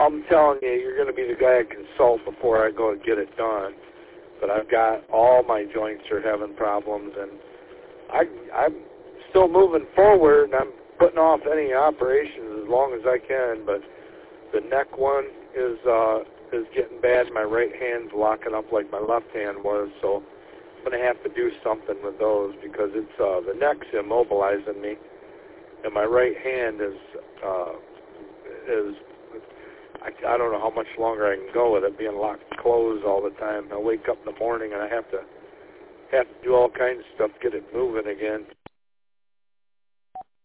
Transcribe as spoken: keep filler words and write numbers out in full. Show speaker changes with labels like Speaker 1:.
Speaker 1: I'm telling you, you're going to be the guy I consult before I go and get it done. But I've got all my joints are having problems, and I, I'm still moving forward, and I'm putting off any operations as long as I can. But the neck one is uh, is getting bad. My right hand's locking up like my left hand was, so I'm going to have to do something with those because it's uh, the neck's immobilizing me, and my right hand is uh, is. I, I don't know how much longer I can go with it being locked closed all the time. I wake up in the morning and I have to have to do all kinds of stuff to get it moving again.